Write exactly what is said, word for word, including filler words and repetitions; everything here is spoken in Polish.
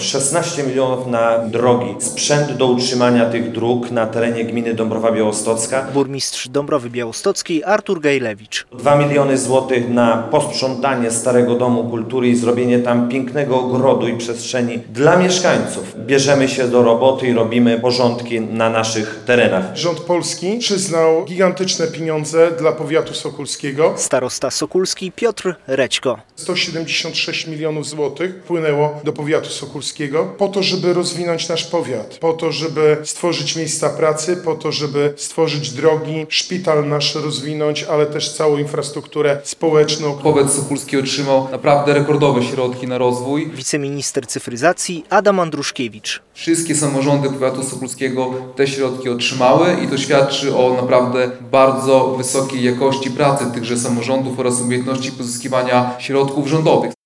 szesnaście milionów na drogi, sprzęt do utrzymania tych dróg na terenie gminy Dąbrowa Białostocka. Burmistrz Dąbrowy Białostockiej Artur Gajlewicz. dwa miliony złotych na posprzątanie Starego Domu Kultury i zrobienie tam pięknego ogrodu i przestrzeni dla mieszkańców. Bierzemy się do roboty i robimy porządki na naszych terenach. Rząd polski przyznał gigantyczne pieniądze dla powiatu sokulskiego. Starosta Sokulski Piotr Rećko. sto siedemdziesiąt sześć milionów złotych wpłynęło do powiatu sokulskiego po to, żeby rozwinąć nasz powiat, po to, żeby stworzyć miejsca pracy, po to, żeby stworzyć drogi, szpital nasz rozwinąć, ale też całą infrastrukturę społeczną. Powiat sokulski otrzymał naprawdę rekordowe środki na rozwój. Wiceminister cyfryzacji Adam Andruszkiewicz. Wszystkie samorządy powiatu sokulskiego te środki otrzymały i to świadczy o naprawdę bardzo wysokiej jakości pracy tychże samorządów oraz umiejętności pozyskiwania środków rządowych.